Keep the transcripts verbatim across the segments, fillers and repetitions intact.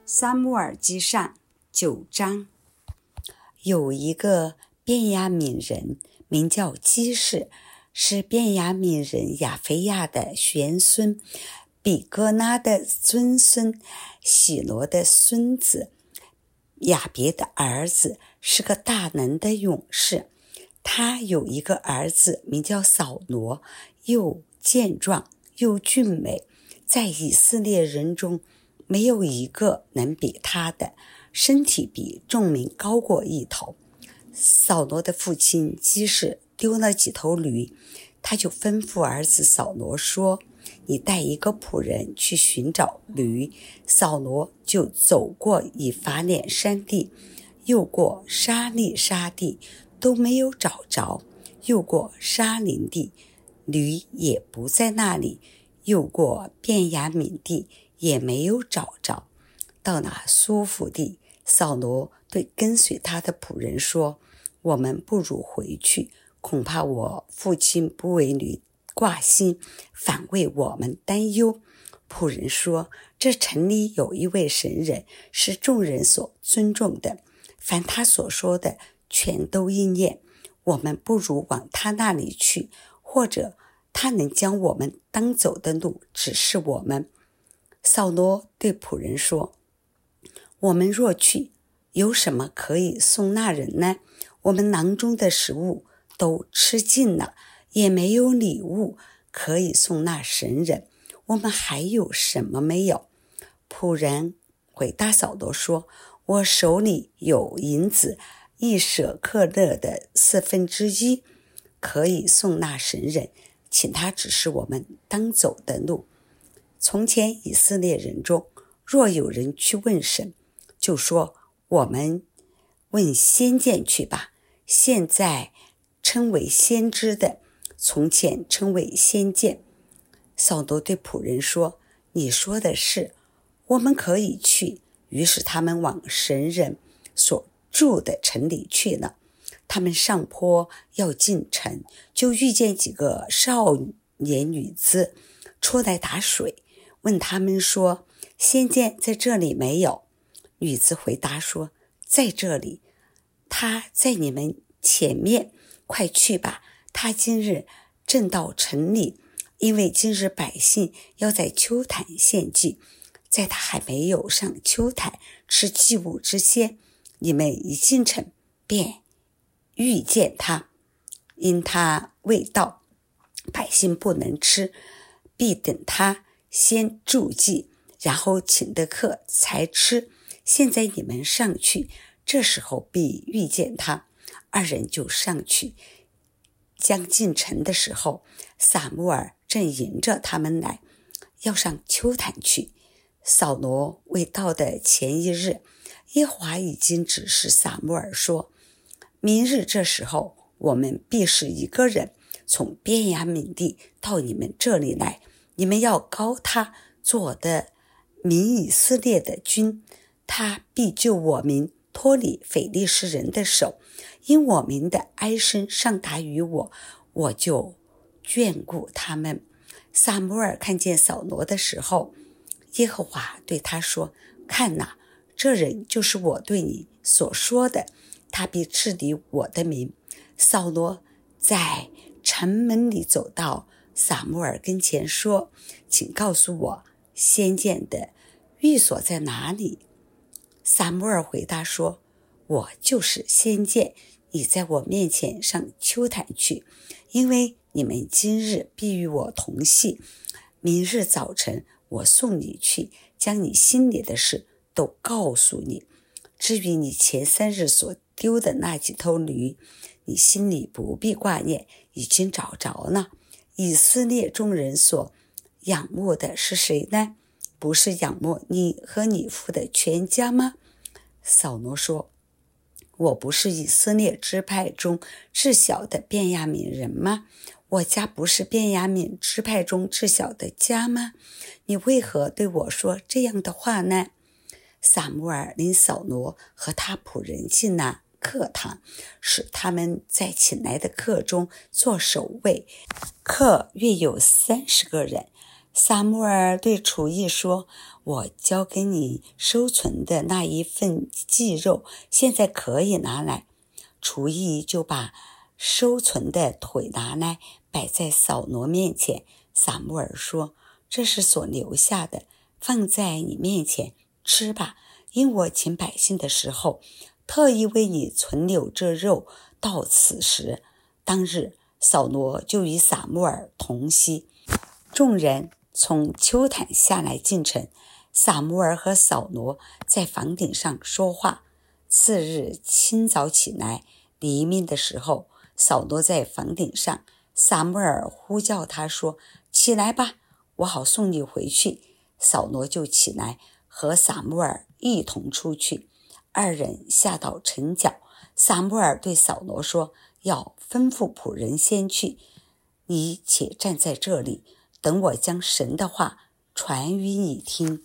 撒母耳记上九章。有一个便雅悯人名叫基士，是便雅悯人亚非亚的玄孙，比哥拿的尊孙，喜罗的孙子，亚别的儿子，是个大能的勇士。他有一个儿子名叫扫罗，又健壮又俊美，在以色列人中没有一个能比他的，身体比众民高过一头。扫罗的父亲基士丢了几头驴，他就吩咐儿子扫罗说，你带一个仆人去寻找驴。扫罗就走过以法莲山地，又过沙利沙地，都没有找着，又过沙林地，驴也不在那里，又过便雅悯地，也没有找着。到那苏弗地，扫罗对跟随他的仆人说，我们不如回去，恐怕我父亲不为驴挂心，反为我们担忧。仆人说，这城里有一位神人，是众人所尊重的，凡他所说的全都应验，我们不如往他那里去，或者他能将我们当走的路指示我们。扫罗对仆人说，我们若去，有什么可以送那人呢？我们囊中的食物都吃尽了，也没有礼物可以送那神人，我们还有什么没有？仆人回答扫罗说，我手里有银子一舍克勒的四分之一，可以送那神人，请他指示我们当走的路。从前以色列人中，若有人去问神，就说，我们问先见去吧。现在称为先知的，从前称为先见。扫罗对仆人说，你说的是，我们可以去。于是他们往神人所住的城里去了。他们上坡要进城，就遇见几个少年女子出来打水，问他们说，先见在这里没有？女子回答说，在这里。他在你们前面，快去吧，他今日正到城里，因为今日百姓要在秋坛献祭，在他还没有上秋坛吃祭物之前，你们一进城便遇见他，因他未到，百姓不能吃，必等他先祝祭，然后请的客才吃。现在你们上去，这时候必遇见他。二人就上去，将进城的时候，撒母耳正迎着他们来，要上秋坛去。扫罗未到的前一日，耶和华已经指示撒母耳说，明日这时候，我们必使一个人从便雅悯地到你们这里来，你们要膏他做我的民以色列的君，他必救我民脱离非利士人的手，因我民的哀声上达于我，我就眷顾他们。撒母耳看见扫罗的时候，耶和华对他说，看哪，这人就是我对你所说的，他必治理我的民。扫罗在城门里走到撒母耳跟前说，请告诉我先见的寓所在哪里？撒母耳回答说，我就是先见，你在我面前上秋坛去，因为你们今日必与我同系，明日早晨我送你去，将你心里的事都告诉你。至于你前三日所丢的那几头驴，你心里不必挂念，已经找着了。以色列众人所仰慕的是谁呢？不是仰慕你和你父的全家吗？扫罗说，我不是以色列支派中至小的便雅悯人吗？我家不是便雅悯支派中至小的家吗？你为何对我说这样的话呢？撒母耳领扫罗和他仆人进那客堂，使他们在请来的客中做守卫，客约有三十个人。 撒母耳对厨役说，我交给你收存的那一份祭肉现在可以拿来。厨役就把收存的腿拿来摆在扫罗面前。撒母耳说，这是所留下的，放在你面前吃吧，因我请百姓的时候特意为你存留这肉到此时。当日扫罗就与撒母耳同席，众人从丘坛下来进城，撒母耳和扫罗在房顶上说话。次日清早起来，黎明的时候，扫罗在房顶上，撒母耳呼叫他说，起来吧，我好送你回去。扫罗就起来，和撒母耳一同出去。二人下到城角，撒母耳对扫罗说，要吩咐仆人先去，你且站在这里，等我将神的话传于你听。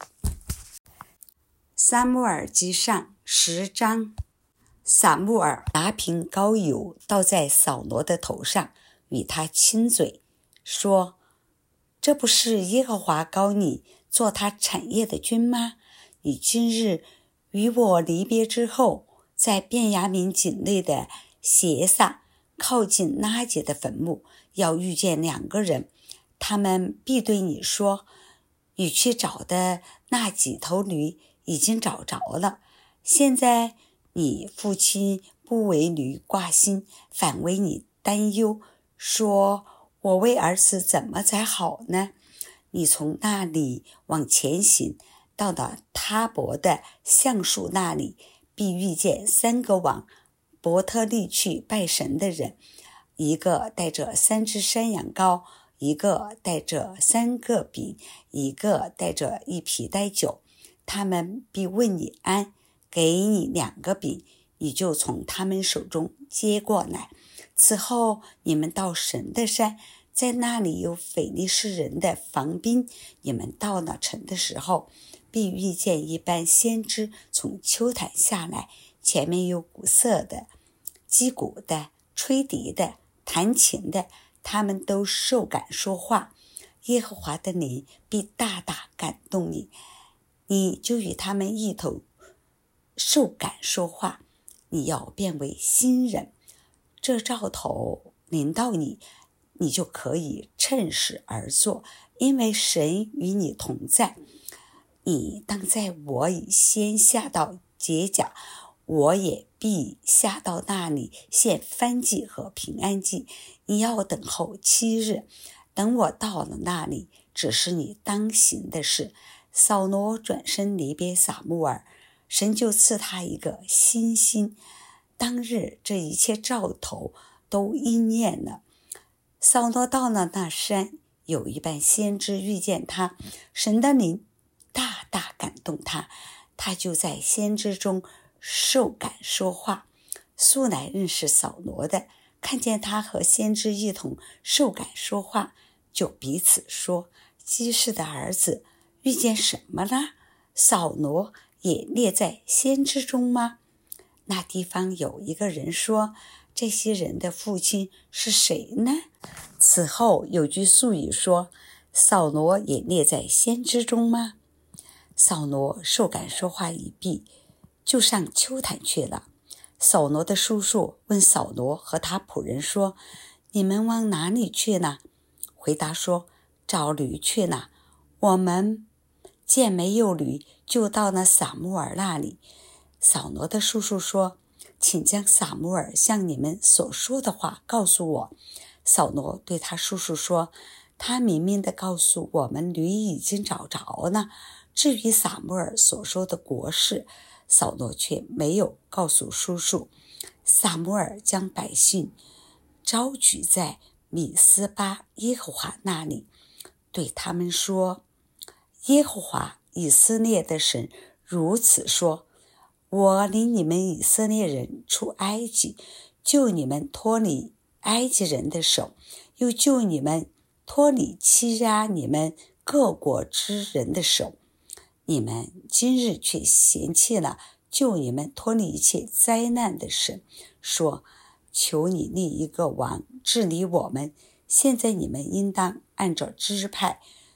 撒母耳记上十章。撒母耳拿瓶膏油倒在扫罗的头上，与他亲嘴，说，这不是耶和华膏你做他产业的君吗？你今日与我离别之后，在便雅悯境内的斜撒靠近拉结的坟墓，要遇见两个人，他们必对你说，你去找的那几头驴已经找着了。现在你父亲不为驴挂心，反为你担忧，说，我为儿子怎么才好呢？你从那里往前行，到了他伯的橡树那里，必遇见三个往伯特利去拜神的人，一个带着三只山羊羔，一个带着三个饼，一个带着一皮带酒。他们必问你安，给你两个饼，你就从他们手中接过来。此后你们到神的山，在那里有腓利士人的防兵，你们到了城的时候，必遇见一班先知从丘坛下来，前面有鼓瑟的、击鼓的、吹笛的、弹琴的，他们都受感说话。耶和华的灵必大大感动你，你就与他们一同受感说话，你要变为新人。这兆头临到你，你就可以趁势而做，因为神与你同在。你当在我已先下到结甲，我也必下到那里献燔祭和平安祭。你要等候七日，等我到了那里，只是你当行的事。扫罗转身离别撒母耳，神就赐他一个新心。当日这一切兆头都应验了。扫罗到了那山，有一班先知遇见他，神的灵大大感动他，他就在先知中受感说话。素来认识扫罗的，看见他和先知一同受感说话，就彼此说，基士的儿子遇见什么了？扫罗也列在先知中吗？那地方有一个人说，这些人的父亲是谁呢？此后有句俗语说，扫罗也列在先知中吗？扫罗受感说话已毕，就上丘坛去了。扫罗的叔叔问扫罗和他仆人说，你们往哪里去呢？回答说，找驴去了。我们见没有驴，就到了撒母耳那里。扫罗的叔叔说，请将撒母耳向你们所说的话告诉我。扫罗对他叔叔说，他明明地告诉我们驴已经找着了，至于撒母耳所说的国事，扫罗却没有告诉叔叔。撒母耳将百姓招聚在米斯巴耶和华那里，对他们说，耶和华以色列的神如此说，我领你们以色列人出埃及，救你们脱离埃及人的手，又救你们脱离欺压你们各国之人的手。你们今日却嫌弃了救你们脱离一切灾难的神，说，求你立一个王治理我们。现在你们应当按照支派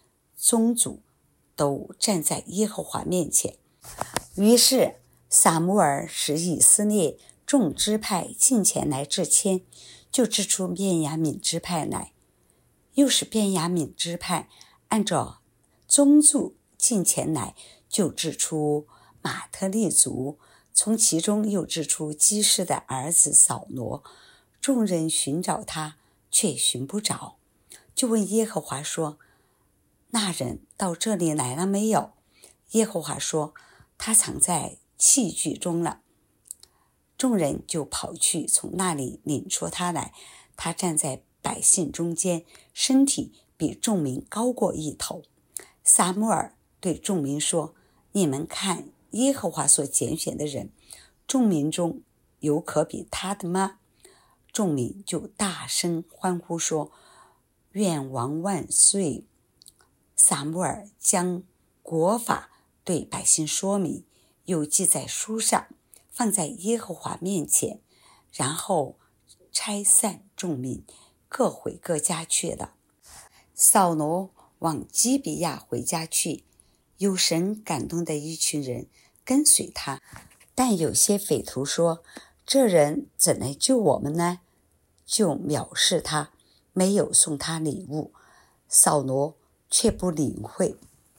宗族都站在耶和华面前。于是撒母耳使以色列众支派近前来致签，就指出便雅悯支派来。又使便雅悯支派按照宗族近前来，就指出马特利族，从其中又指出基士的儿子扫罗。众人寻找他，却寻不着，就问耶和华说：那人到这里来了没有？耶和华说：他藏在器具中了。众人就跑去，从那里领出他来。他站在百姓中间，身体比众民高过一头。撒母耳对众民说：你们看耶和华所拣选的人，众民中有可比他的吗？众民就大声欢呼说：愿王万岁！撒母耳将国法对百姓说明，又记在书上，放在耶和华面前，然后拆散众民，各回各家去了。扫罗往基比亚回家去，有神感动的一群人跟随他，但有些匪徒说：这人怎能救我们呢？就藐视他，没有送他礼物。扫罗却不领会。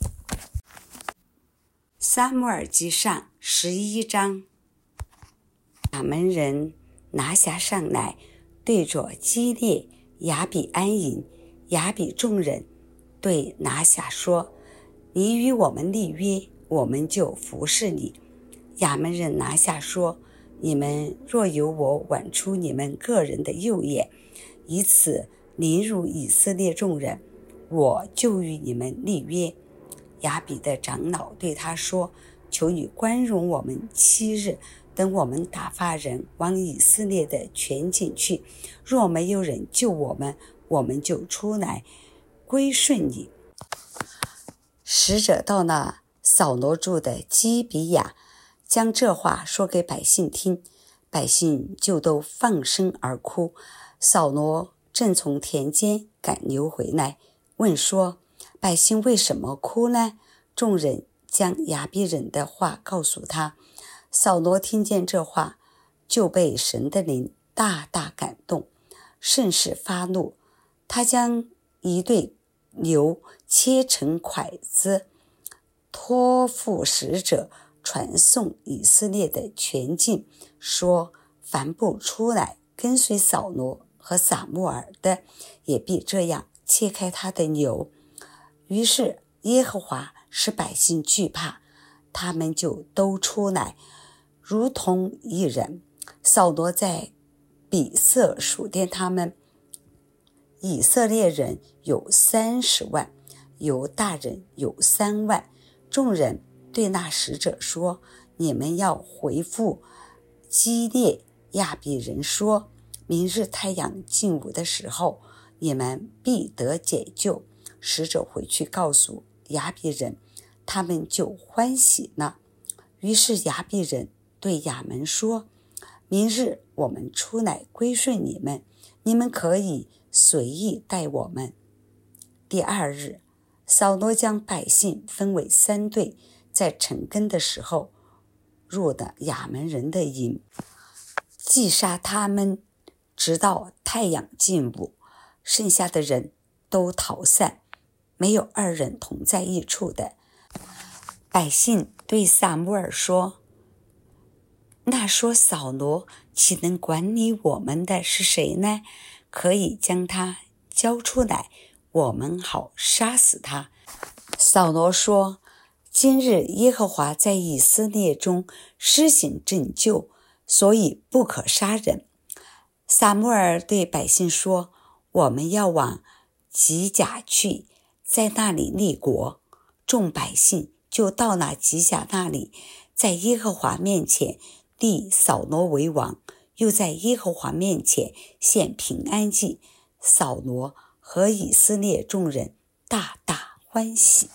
撒母耳记上十一章。亚门人拿辖上来，对着基列亚比安营。亚比众人对拿辖说：你与我们立约，我们就服侍你。亚门人拿辖说：你们若有我剜出你们个人的右眼，以此凌辱以色列众人，我就与你们立约。亚比的长老对他说：求你宽容我们七日，等我们打发人往以色列的全境去，若没有人救我们，我们就出来归顺你。使者到那扫罗住的基比亚，将这话说给百姓听，百姓就都放声而哭。扫罗正从田间赶牛回来，问说：百姓为什么哭呢？众人将亚比人的话告诉他。扫罗听见这话，就被神的灵大大感动，甚是发怒。他将一对牛切成块子，托付使者传送以色列的全境，说：凡不出来跟随扫罗和撒母耳的，也必这样切开他的牛。于是耶和华使百姓惧怕，他们就都出来，如同一人。扫罗在比色数点他们，以色列人有三十万，犹大人有三万。众人对那使者说：你们要回复基列亚比人说，明日太阳进午的时候，你们必得解救。使者回去告诉亚比人，他们就欢喜了。于是亚比人对亚门说：明日我们出来归顺你们，你们可以随意待我们。第二日，扫罗将百姓分为三队，在晨更的时候入了亚门人的营，击杀他们，直到太阳进午。剩下的人都逃散，没有二人同在一处的。百姓对撒母耳说：那说扫罗岂能管理我们的是谁呢？可以将他交出来，我们好杀死他。扫罗说：今日耶和华在以色列中施行拯救，所以不可杀人。撒母耳对百姓说：我们要往吉甲去，在那里立国。众百姓就到那吉甲那里，在耶和华面前立扫罗为王，又在耶和华面前献平安祭。扫罗和以色列众人大大欢喜。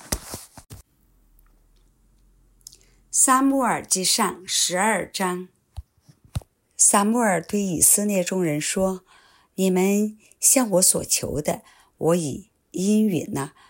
撒母耳记上十二章。撒母耳对以色列众人说：你们向我所求的，我已应允了。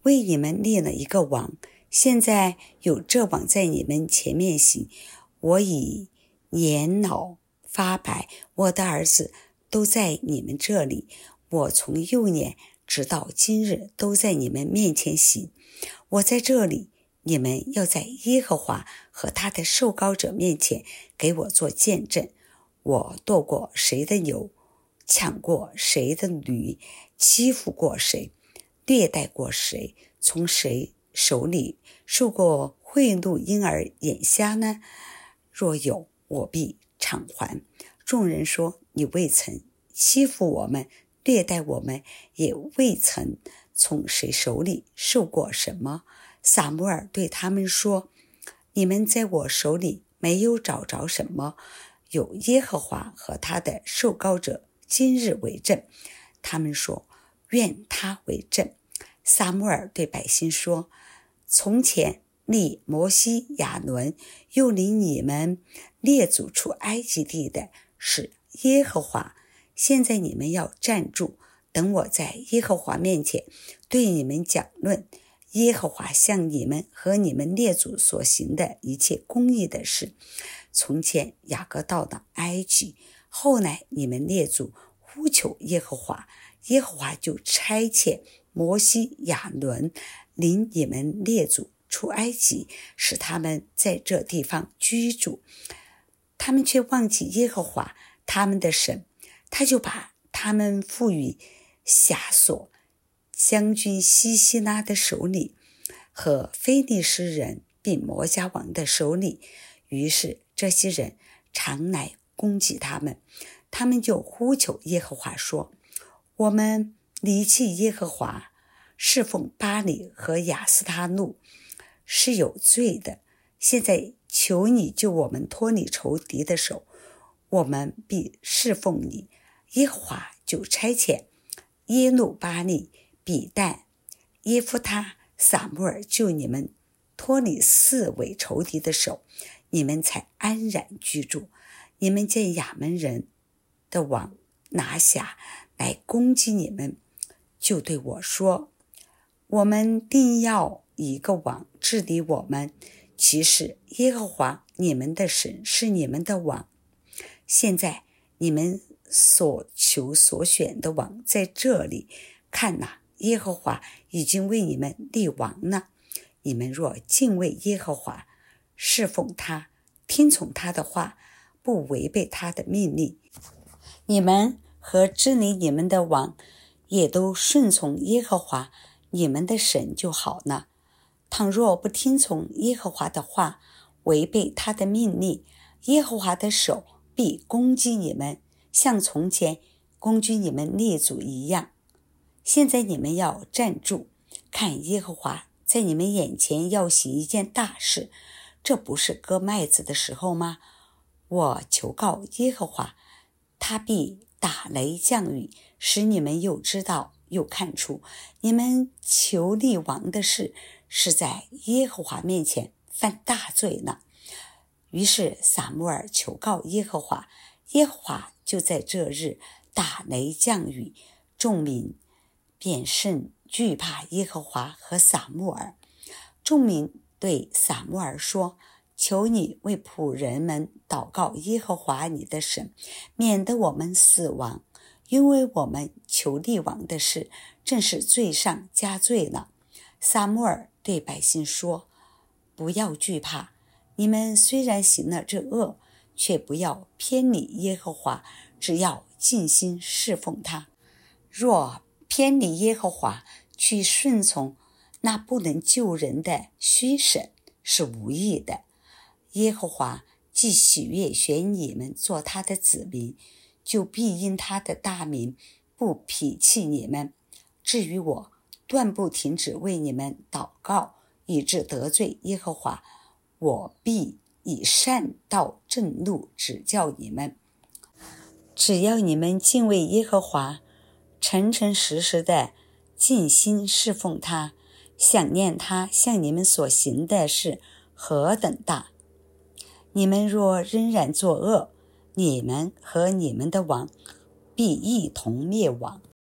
为你们立了一个王，现在有这王在你们前面行。我已年老发白，我的儿子都在你们这里，我从幼年直到今日都在你们面前行。我在这里，你们要在耶和华和他的受膏者面前给我做见证。我剁过谁的牛，抢过谁的驴，欺负过谁，虐待过谁，从谁手里受过贿赂，因而眼瞎呢？若有，我必偿还。众人说，你未曾欺负我们，虐待我们，也未曾从谁手里受过什么。撒母耳对他们说，你们在我手里没有找着什么，有耶和华和他的受膏者今日为证。他们说，愿他为证。撒母耳对百姓说，从前立摩西亚伦又领你们列祖出埃及地的是耶和华，现在你们要站住，等我在耶和华面前对你们讲论耶和华向你们和你们列祖所行的一切公义的事。从前雅各到了埃及，后来你们列祖呼求耶和华，耶和华就差遣摩西亚伦领你们列祖出埃及，使他们在这地方居住。他们却忘记耶和华他们的神，他就把他们赋予辖所将军西西拉的手里和非利士人并摩押王的手里。于是这些人常来攻击他们，他们就呼求耶和华说，我们离弃耶和华，侍奉巴力和亚斯他路是有罪的。现在求你救我们脱离仇敌的手，我们必侍奉你。耶和华就差遣耶路巴力、比但、耶夫他、撒母耳救你们脱离四位仇敌的手，你们才安然居住。你们见亚扪人的王拿辖来攻击你们，就对我说，我们定要一个王治理我们。其实耶和华你们的神是你们的王，现在你们所求所选的王在这里，看哪，耶和华已经为你们立王了。你们若敬畏耶和华，侍奉他，听从他的话，不违背他的命令，你们和治理你们的王也都顺从耶和华你们的神就好了。倘若不听从耶和华的话，违背他的命令，耶和华的手必攻击你们，像从前攻击你们列祖一样。现在你们要站住，看耶和华在你们眼前要行一件大事，这不是割麦子的时候吗？我求告耶和华，他必打雷降雨，使你们又知道又看出，你们求立王的事是在耶和华面前犯大罪了。于是撒母耳求告耶和华，耶和华就在这日打雷降雨，众民便甚惧怕耶和华和撒母耳。众民对撒母耳说，求你为仆人们祷告耶和华你的神，免得我们死亡，因为我们求立王的事正是罪上加罪了。撒母耳对百姓说，不要惧怕，你们虽然行了这恶，却不要偏离耶和华，只要尽心侍奉他。若偏离耶和华，去顺从那不能救人的虚神，是无益的。耶和华既喜悦选你们做他的子民，就必因他的大名不撇弃你们。至于我，断不停止为你们祷告，以致得罪耶和华，我必以善道正路指教你们。只要你们敬畏耶和华，诚诚实实的尽心侍奉他，想念他向你们所行的事何等大。你们若仍然作恶，你们和你们的王必一同灭亡。